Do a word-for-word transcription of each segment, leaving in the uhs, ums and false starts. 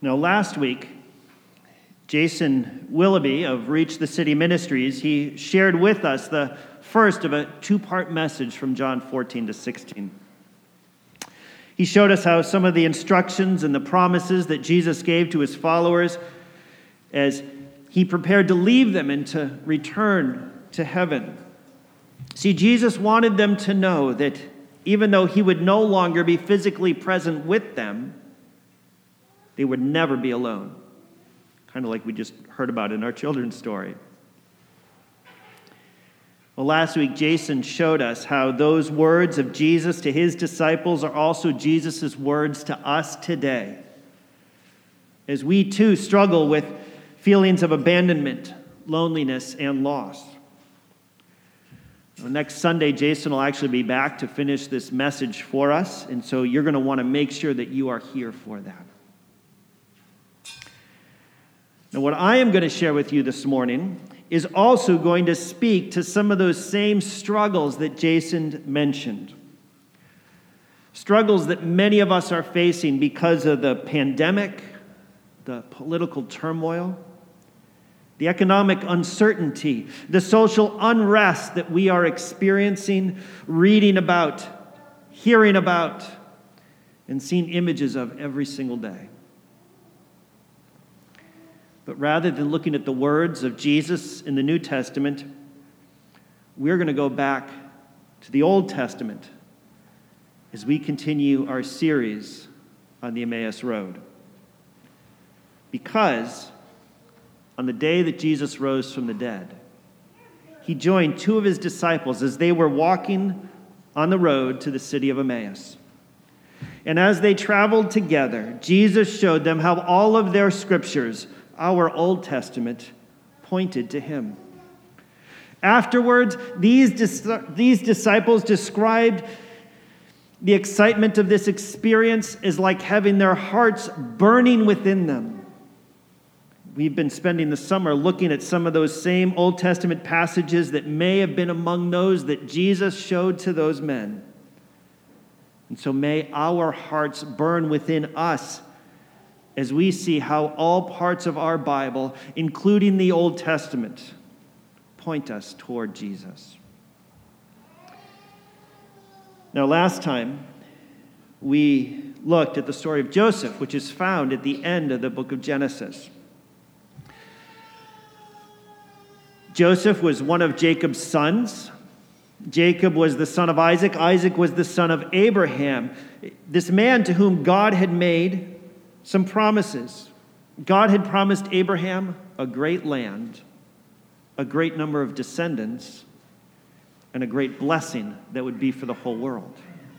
Now, last week, Jason Willoughby of Reach the City Ministries, he shared with us the first of a two-part message from John fourteen to sixteen. He showed us how some of the instructions and the promises that Jesus gave to his followers as he prepared to leave them and to return to heaven. See, Jesus wanted them to know that even though he would no longer be physically present with them, they would never be alone. Kind of like we just heard about in our children's story. Well, last week, Jason showed us how those words of Jesus to his disciples are also Jesus' words to us today. As we too struggle with feelings of abandonment, loneliness, and loss. Well, next Sunday, Jason will actually be back to finish this message for us, and so you're going to want to make sure that you are here for that. Now, what I am going to share with you this morning is also going to speak to some of those same struggles that Jason mentioned. Struggles that many of us are facing because of the pandemic, the political turmoil, the economic uncertainty, the social unrest that we are experiencing, reading about, hearing about, and seeing images of every single day. But rather than looking at the words of Jesus in the New Testament, we're going to go back to the Old Testament as we continue our series on the Emmaus Road. Because on the day that Jesus rose from the dead, he joined two of his disciples as they were walking on the road to the city of Emmaus. And as they traveled together, Jesus showed them how all of their scriptures, our Old Testament, pointed to him. Afterwards, these, dis- these disciples described the excitement of this experience as like having their hearts burning within them. We've been spending the summer looking at some of those same Old Testament passages that may have been among those that Jesus showed to those men. And so may our hearts burn within us as we see how all parts of our Bible, including the Old Testament, point us toward Jesus. Now, last time, we looked at the story of Joseph, which is found at the end of the book of Genesis. Joseph was one of Jacob's sons. Jacob was the son of Isaac. Isaac was the son of Abraham. This man to whom God had made some promises. God had promised Abraham a great land, a great number of descendants, and a great blessing that would be for the whole world.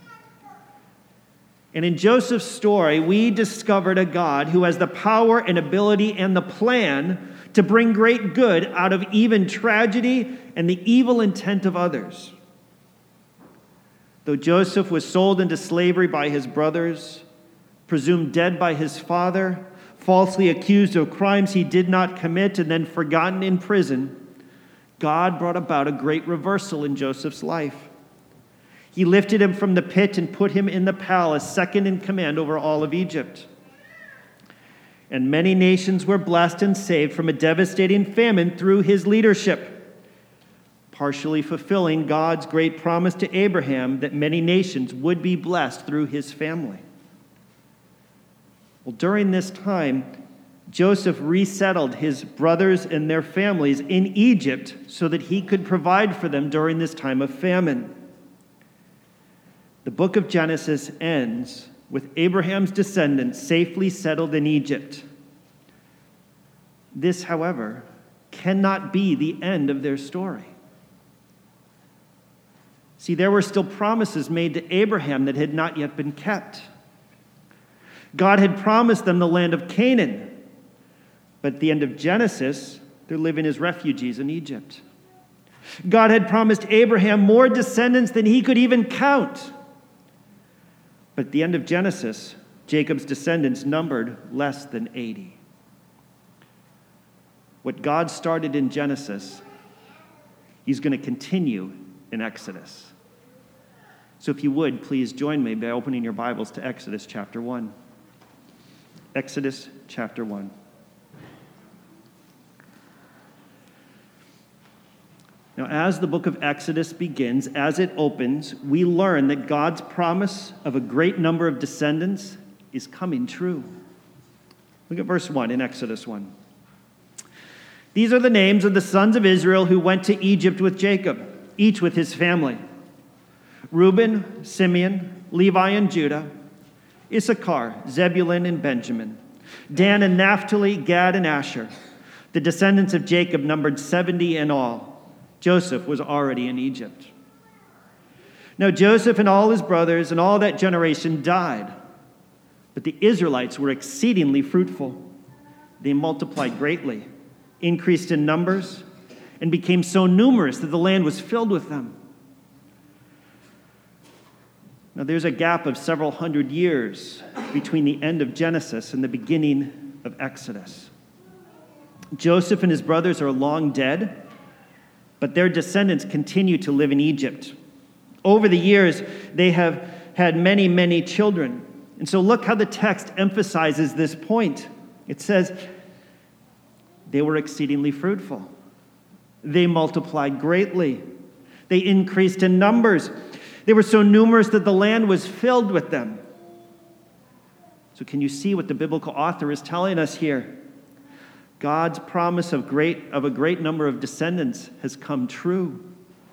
And in Joseph's story, we discovered a God who has the power and ability and the plan to bring great good out of even tragedy and the evil intent of others. Though Joseph was sold into slavery by his brothers, presumed dead by his father, falsely accused of crimes he did not commit, and then forgotten in prison, God brought about a great reversal in Joseph's life. He lifted him from the pit and put him in the palace, second in command over all of Egypt. And many nations were blessed and saved from a devastating famine through his leadership, partially fulfilling God's great promise to Abraham that many nations would be blessed through his family. Well, during this time, Joseph resettled his brothers and their families in Egypt so that he could provide for them during this time of famine. The book of Genesis ends with Abraham's descendants safely settled in Egypt. This, however, cannot be the end of their story. See, there were still promises made to Abraham that had not yet been kept. God had promised them the land of Canaan, but at the end of Genesis, they're living as refugees in Egypt. God had promised Abraham more descendants than he could even count. But at the end of Genesis, Jacob's descendants numbered less than eighty. What God started in Genesis, he's going to continue in Exodus. So if you would, please join me by opening your Bibles to Exodus chapter one. Exodus chapter one. Now, as the book of Exodus begins, as it opens, we learn that God's promise of a great number of descendants is coming true. Look at verse one in Exodus one. These are the names of the sons of Israel who went to Egypt with Jacob, each with his family: Reuben, Simeon, Levi, and Judah; Issachar, Zebulun, and Benjamin; Dan and Naphtali, Gad, and Asher. The descendants of Jacob numbered seventy in all. Joseph was already in Egypt. Now Joseph and all his brothers and all that generation died, but the Israelites were exceedingly fruitful. They multiplied greatly, increased in numbers, and became so numerous that the land was filled with them. Now there's a gap of several hundred years between the end of Genesis and the beginning of Exodus. Joseph and his brothers are long dead, but their descendants continue to live in Egypt. Over the years, they have had many, many children. And so look how the text emphasizes this point. It says, they were exceedingly fruitful. They multiplied greatly. They increased in numbers. They were so numerous that the land was filled with them. So can you see what the biblical author is telling us here? God's promise of great of a great number of descendants has come true.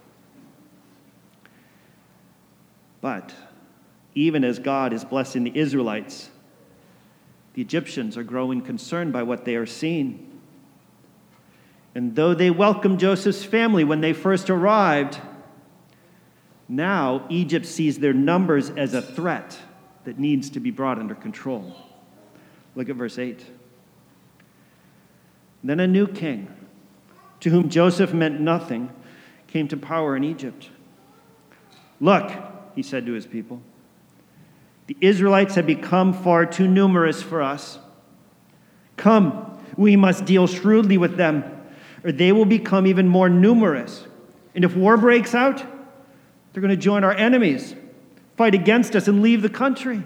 But even as God is blessing the Israelites, the Egyptians are growing concerned by what they are seeing. And though they welcomed Joseph's family when they first arrived, now Egypt sees their numbers as a threat that needs to be brought under control. Look at verse eight. Then a new king, to whom Joseph meant nothing, came to power in Egypt. Look, he said to his people, the Israelites have become far too numerous for us. Come, we must deal shrewdly with them, or they will become even more numerous. And if war breaks out, they're going to join our enemies, fight against us, and leave the country.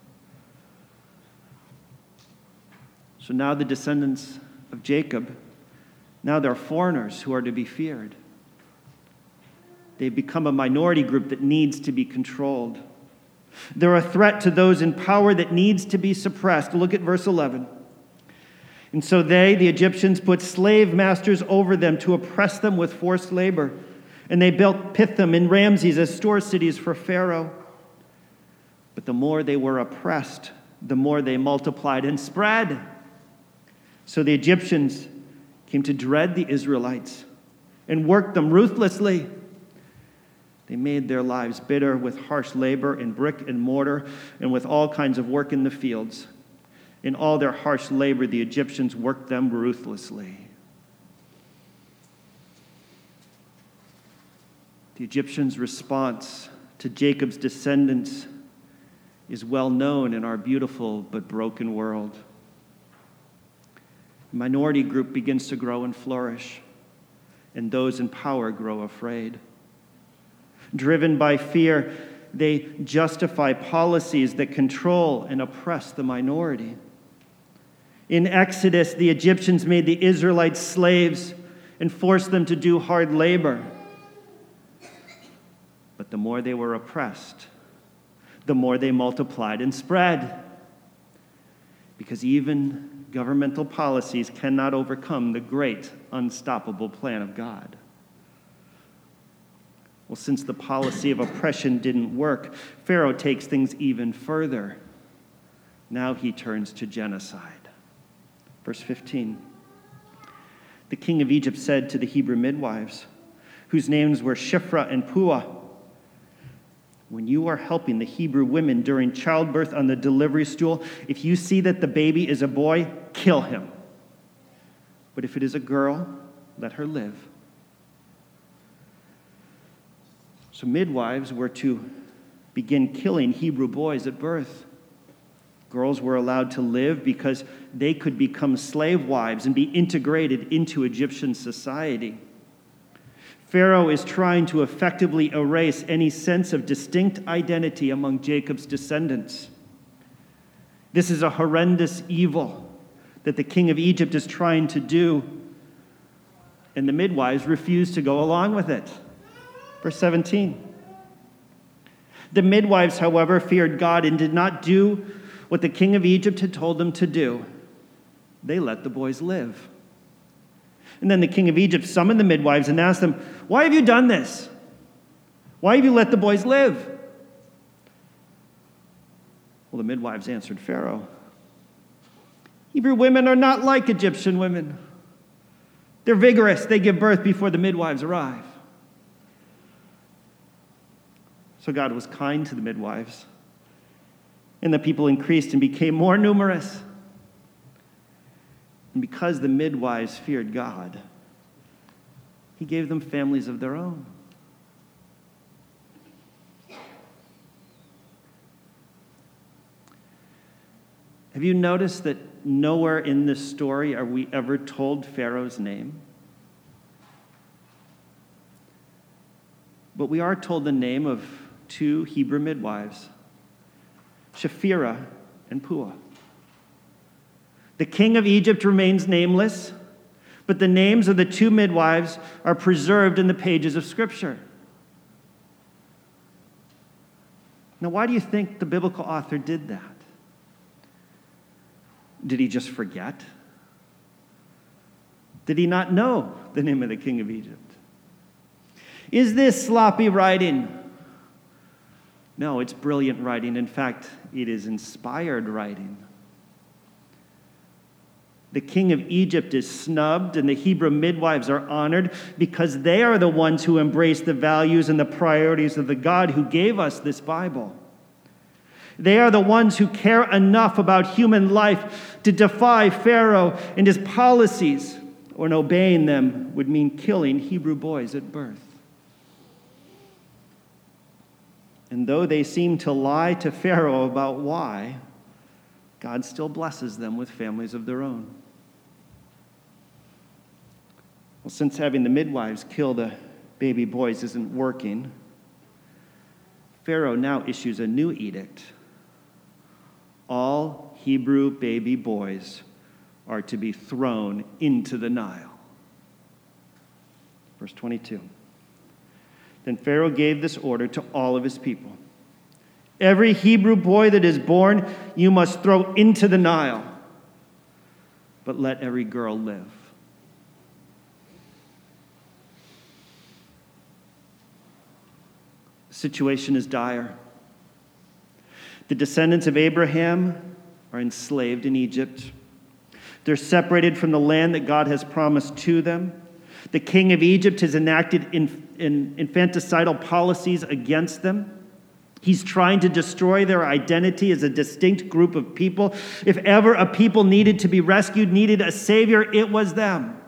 So now the descendants of Jacob, now they're foreigners who are to be feared. They've become a minority group that needs to be controlled. They're a threat to those in power that needs to be suppressed. Look at verse eleven. And so they, the Egyptians, put slave masters over them to oppress them with forced labor. And they built Pithom and Ramses as store cities for Pharaoh. But the more they were oppressed, the more they multiplied and spread. So the Egyptians came to dread the Israelites and worked them ruthlessly. They made their lives bitter with harsh labor in brick and mortar and with all kinds of work in the fields. In all their harsh labor, the Egyptians worked them ruthlessly. The Egyptians' response to Jacob's descendants is well known in our beautiful but broken world. The minority group begins to grow and flourish, and those in power grow afraid. Driven by fear, they justify policies that control and oppress the minority. In Exodus, the Egyptians made the Israelites slaves and forced them to do hard labor. But the more they were oppressed, the more they multiplied and spread. Because even governmental policies cannot overcome the great, unstoppable plan of God. Well, since the policy of oppression didn't work, Pharaoh takes things even further. Now he turns to genocide. Verse fifteen. The king of Egypt said to the Hebrew midwives, whose names were Shiphrah and Puah, when you are helping the Hebrew women during childbirth on the delivery stool, if you see that the baby is a boy, kill him. But if it is a girl, let her live. So midwives were to begin killing Hebrew boys at birth. Girls were allowed to live because they could become slave wives and be integrated into Egyptian society. Pharaoh is trying to effectively erase any sense of distinct identity among Jacob's descendants. This is a horrendous evil that the king of Egypt is trying to do, and the midwives refuse to go along with it. Verse seventeen. The midwives, however, feared God and did not do what the king of Egypt had told them to do. They let the boys live. And then the king of Egypt summoned the midwives and asked them, "Why have you done this? Why have you let the boys live?" Well, the midwives answered Pharaoh, "Hebrew women are not like Egyptian women. They're vigorous. They give birth before the midwives arrive." So God was kind to the midwives, and the people increased and became more numerous. And because the midwives feared God, he gave them families of their own. Have you noticed that nowhere in this story are we ever told Pharaoh's name? But we are told the name of two Hebrew midwives, Shiphrah and Puah. The king of Egypt remains nameless, but the names of the two midwives are preserved in the pages of Scripture. Now, why do you think the biblical author did that? Did he just forget? Did he not know the name of the king of Egypt? Is this sloppy writing? No, it's brilliant writing. In fact, it is inspired writing. The king of Egypt is snubbed, and the Hebrew midwives are honored because they are the ones who embrace the values and the priorities of the God who gave us this Bible. They are the ones who care enough about human life to defy Pharaoh and his policies, or obeying them would mean killing Hebrew boys at birth. And though they seem to lie to Pharaoh about why, God still blesses them with families of their own. Well, since having the midwives kill the baby boys isn't working, Pharaoh now issues a new edict. All Hebrew baby boys are to be thrown into the Nile. Verse twenty-two. Then Pharaoh gave this order to all of his people. Every Hebrew boy that is born, you must throw into the Nile, but let every girl live. The situation is dire. The descendants of Abraham are enslaved in Egypt. They're separated from the land that God has promised to them. The king of Egypt has enacted in, in infanticidal policies against them. He's trying to destroy their identity as a distinct group of people. If ever a people needed to be rescued, needed a savior, it was them.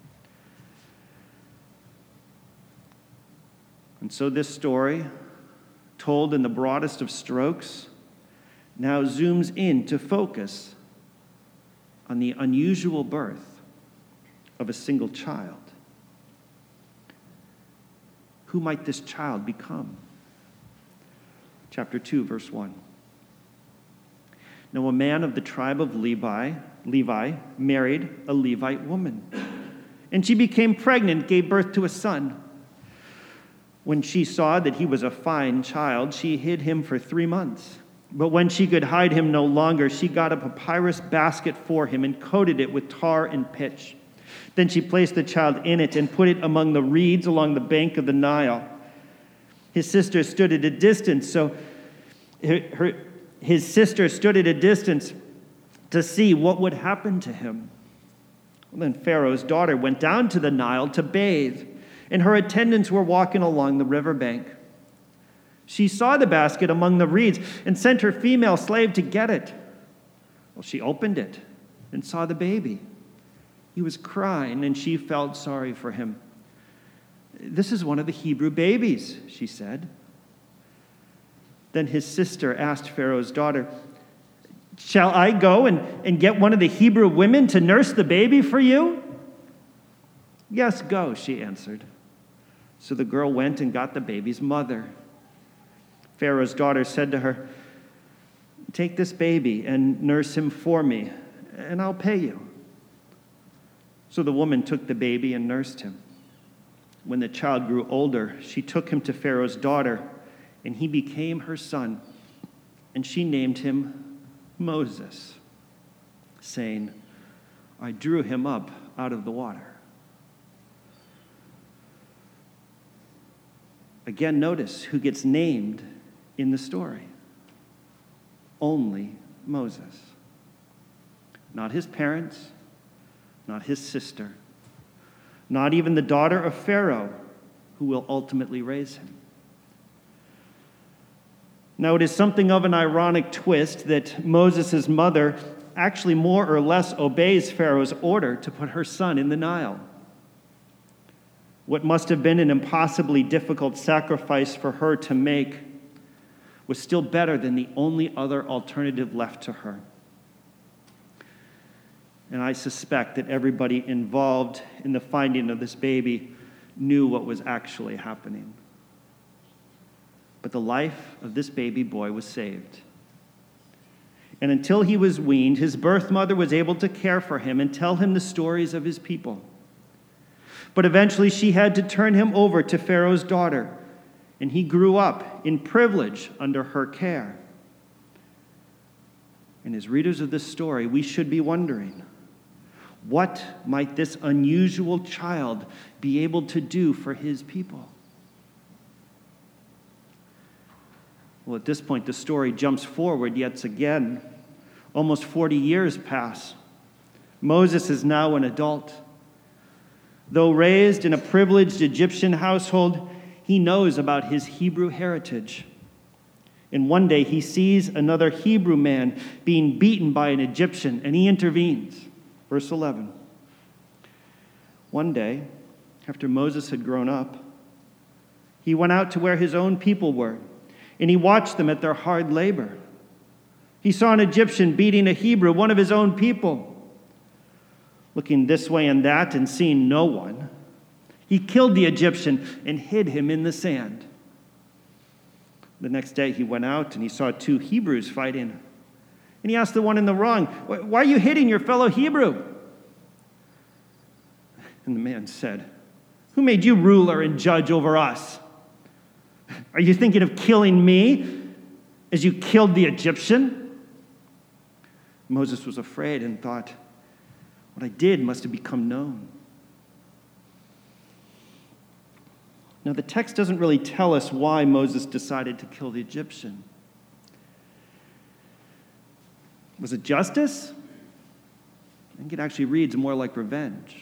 And so this story, told in the broadest of strokes, now zooms in to focus on the unusual birth of a single child. Who might this child become? Chapter two, verse one. Now a man of the tribe of Levi, Levi married a Levite woman, and she became pregnant, gave birth to a son. When she saw that he was a fine child, she hid him for three months. But when she could hide him no longer, she got a papyrus basket for him and coated it with tar and pitch. Then she placed the child in it and put it among the reeds along the bank of the Nile. His sister stood at a distance, so her, her, his sister stood at a distance to see what would happen to him. Well, then Pharaoh's daughter went down to the Nile to bathe, and her attendants were walking along the riverbank. She saw the basket among the reeds and sent her female slave to get it. Well, she opened it and saw the baby. He was crying, and she felt sorry for him. "This is one of the Hebrew babies," she said. Then his sister asked Pharaoh's daughter, "Shall I go and, and get one of the Hebrew women to nurse the baby for you?" "Yes, go," she answered. So the girl went and got the baby's mother. Pharaoh's daughter said to her, Take this baby and nurse him for me, and I'll pay you." So the woman took the baby and nursed him. When the child grew older, she took him to Pharaoh's daughter, and he became her son. And she named him Moses, saying, "I drew him up out of the water." Again, notice who gets named in the story. Only Moses. Not his parents, not his sister, not even the daughter of Pharaoh, who will ultimately raise him. Now, it is something of an ironic twist that Moses' mother actually more or less obeys Pharaoh's order to put her son in the Nile. What must have been an impossibly difficult sacrifice for her to make was still better than the only other alternative left to her. And I suspect that everybody involved in the finding of this baby knew what was actually happening. But the life of this baby boy was saved. And until he was weaned, his birth mother was able to care for him and tell him the stories of his people. But eventually she had to turn him over to Pharaoh's daughter, and he grew up in privilege under her care. And as readers of this story, we should be wondering, what might this unusual child be able to do for his people? Well, at this point, the story jumps forward yet again. Almost forty years pass. Moses is now an adult. Though raised in a privileged Egyptian household, he knows about his Hebrew heritage. And one day he sees another Hebrew man being beaten by an Egyptian, and he intervenes. Verse eleven. One day, after Moses had grown up, he went out to where his own people were, and he watched them at their hard labor. He saw an Egyptian beating a Hebrew, one of his own people. Looking this way and that and seeing no one, he killed the Egyptian and hid him in the sand. The next day he went out and he saw two Hebrews fighting. And he asked the one in the wrong, "Why are you hitting your fellow Hebrew?" And the man said, "Who made you ruler and judge over us? Are you thinking of killing me as you killed the Egyptian?" Moses was afraid and thought, what I did must have become known. Now, the text doesn't really tell us why Moses decided to kill the Egyptian. Was it justice? I think it actually reads more like revenge.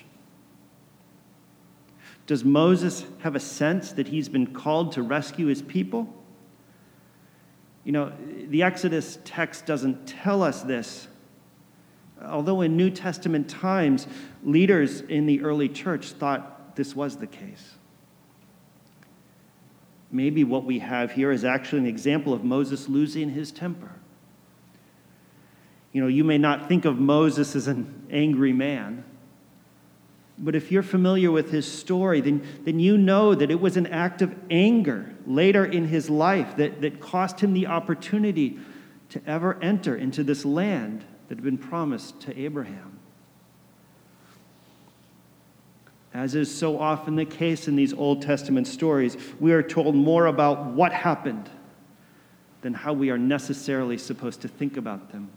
Does Moses have a sense that he's been called to rescue his people? You know, the Exodus text doesn't tell us this. Although in New Testament times, leaders in the early church thought this was the case. Maybe what we have here is actually an example of Moses losing his temper. You know, you may not think of Moses as an angry man, but if you're familiar with his story, then, then you know that it was an act of anger later in his life that, that cost him the opportunity to ever enter into this land that had been promised to Abraham. As is so often the case in these Old Testament stories, we are told more about what happened than how we are necessarily supposed to think about them.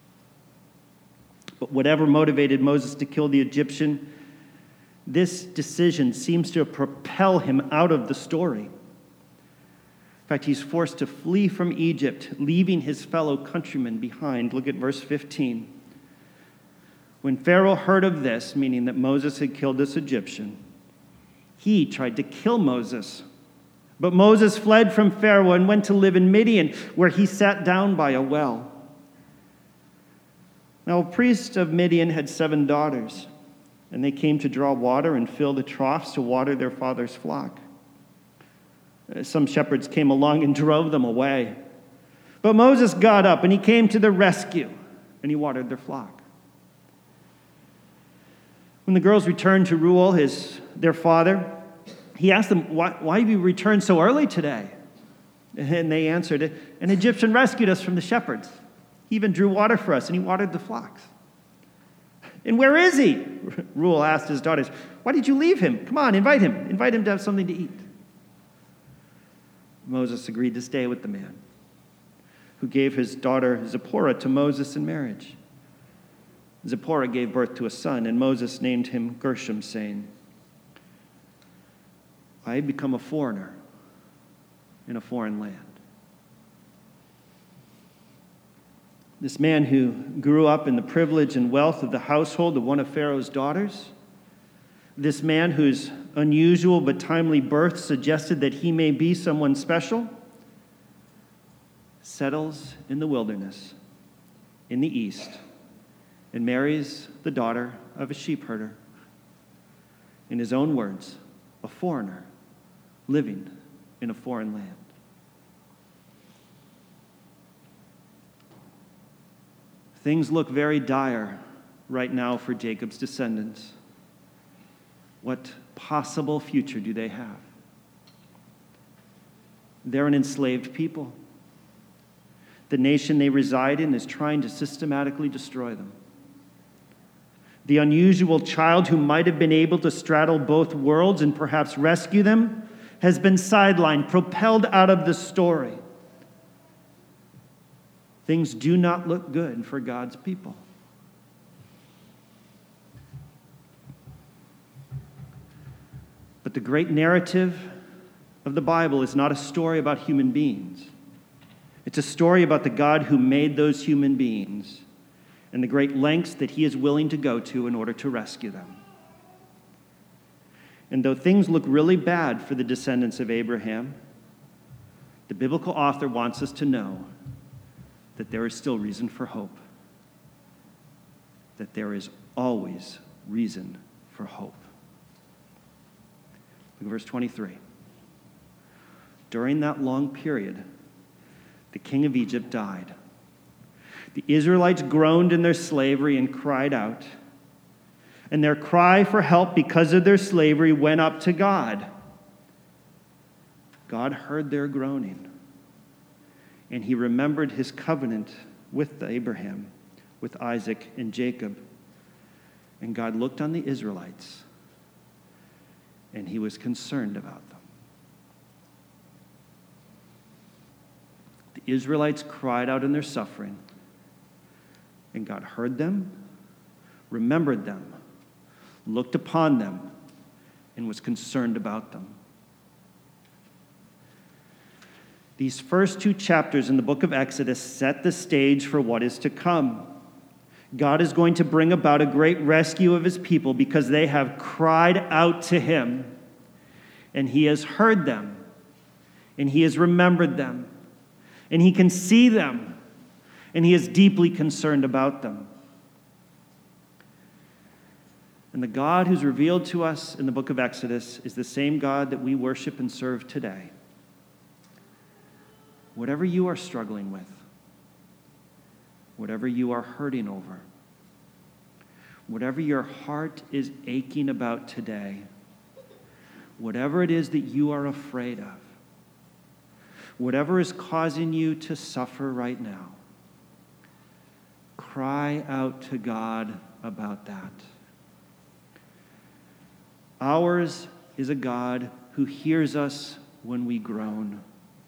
But whatever motivated Moses to kill the Egyptian, this decision seems to propel him out of the story. In fact, he's forced to flee from Egypt, leaving his fellow countrymen behind. Look at verse fifteen. When Pharaoh heard of this, meaning that Moses had killed this Egyptian, he tried to kill Moses. But Moses fled from Pharaoh and went to live in Midian, where he sat down by a well. Now, a priest of Midian had seven daughters, and they came to draw water and fill the troughs to water their father's flock. Some shepherds came along and drove them away. But Moses got up and he came to their rescue, and he watered their flock. When the girls returned to Reuel, his, their father, he asked them, why, why have you returned so early today? And they answered, an Egyptian rescued us from the shepherds. He even drew water for us, and he watered the flocks. And where is he? Reuel asked his daughters, why did you leave him? Come on, invite him. Invite him to have something to eat. Moses agreed to stay with the man who gave his daughter Zipporah to Moses in marriage. Zipporah gave birth to a son, and Moses named him Gershom, saying, I had become a foreigner in a foreign land. This man who grew up in the privilege and wealth of the household of one of Pharaoh's daughters, this man whose unusual but timely birth suggested that he may be someone special, settles in the wilderness in the east and marries the daughter of a sheep herder. In his own words, a foreigner living in a foreign land. Things look very dire right now for Jacob's descendants. What possible future do they have? They're an enslaved people. The nation they reside in is trying to systematically destroy them. The unusual child who might have been able to straddle both worlds and perhaps rescue them has been sidelined, propelled out of the story. Things do not look good for God's people. But the great narrative of the Bible is not a story about human beings. It's a story about the God who made those human beings and the great lengths that he is willing to go to in order to rescue them. And though things look really bad for the descendants of Abraham, the biblical author wants us to know that there is still reason for hope. That there is always reason for hope. Look at verse twenty-three. During that long period, the king of Egypt died. The Israelites groaned in their slavery and cried out. And their cry for help because of their slavery went up to God. God heard their groaning. And he remembered his covenant with Abraham, with Isaac and Jacob. And God looked on the Israelites, and he was concerned about them. The Israelites cried out in their suffering, and God heard them, remembered them, looked upon them, and was concerned about them. These first two chapters in the book of Exodus set the stage for what is to come. God is going to bring about a great rescue of his people because they have cried out to him, and he has heard them, and he has remembered them, and he can see them, and he is deeply concerned about them. And the God who's revealed to us in the book of Exodus is the same God that we worship and serve today. Whatever you are struggling with, whatever you are hurting over, whatever your heart is aching about today, whatever it is that you are afraid of, whatever is causing you to suffer right now, cry out to God about that. Ours is a God who hears us when we groan,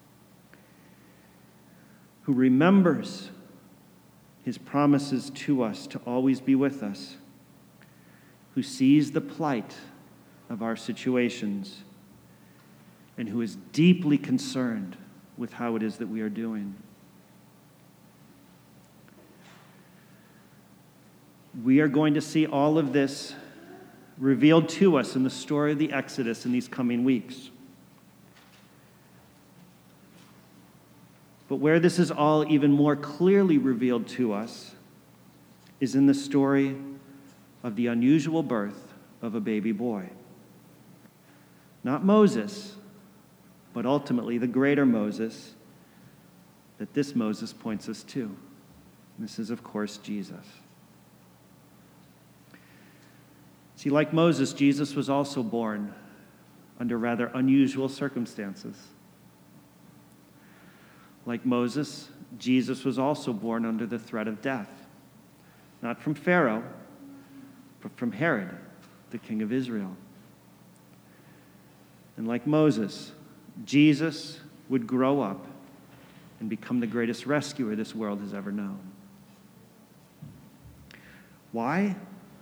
who remembers his promises to us to always be with us, who sees the plight of our situations, and who is deeply concerned with how it is that we are doing. We are going to see all of this revealed to us in the story of the Exodus in these coming weeks. But where this is all even more clearly revealed to us is in the story of the unusual birth of a baby boy. Not Moses, but ultimately the greater Moses that this Moses points us to. This is, of course, Jesus. See, like Moses, Jesus was also born under rather unusual circumstances. Like Moses, Jesus was also born under the threat of death, not from Pharaoh, but from Herod, the king of Israel. And like Moses, Jesus would grow up and become the greatest rescuer this world has ever known. Why?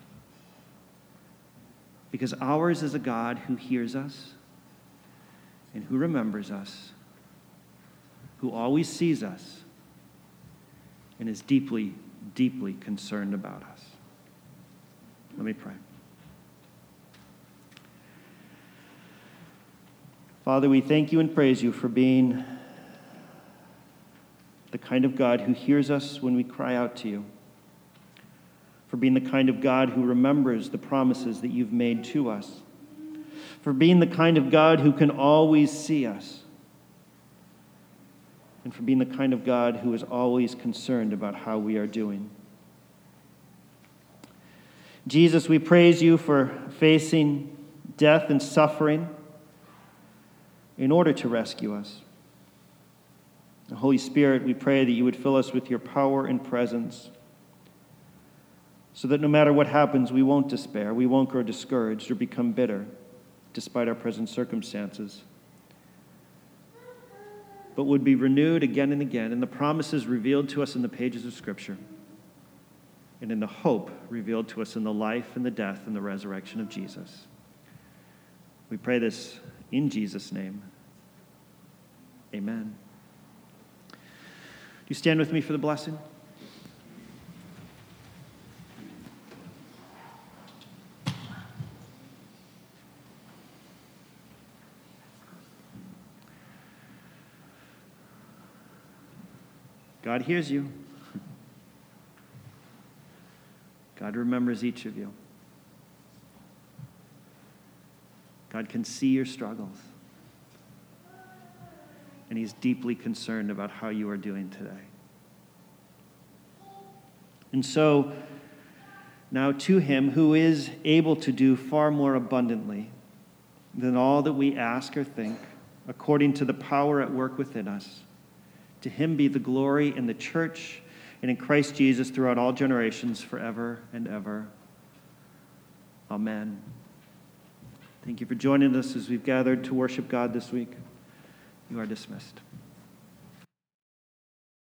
Because ours is a God who hears us and who remembers us, who always sees us and is deeply, deeply concerned about us. Let me pray. Father, we thank you and praise you for being the kind of God who hears us when we cry out to you, for being the kind of God who remembers the promises that you've made to us, for being the kind of God who can always see us, and for being the kind of God who is always concerned about how we are doing. Jesus, we praise you for facing death and suffering in order to rescue us. The Holy Spirit, we pray that you would fill us with your power and presence so that no matter what happens, we won't despair, we won't grow discouraged or become bitter despite our present circumstances, but would be renewed again and again in the promises revealed to us in the pages of Scripture and in the hope revealed to us in the life and the death and the resurrection of Jesus. We pray this in Jesus' name. Amen. Do you stand with me for the blessing? God hears you. God remembers each of you. God can see your struggles. And he's deeply concerned about how you are doing today. And so, now to him who is able to do far more abundantly than all that we ask or think, according to the power at work within us, to him be the glory in the church and in Christ Jesus throughout all generations, forever and ever. Amen. Thank you for joining us as we've gathered to worship God this week. You are dismissed.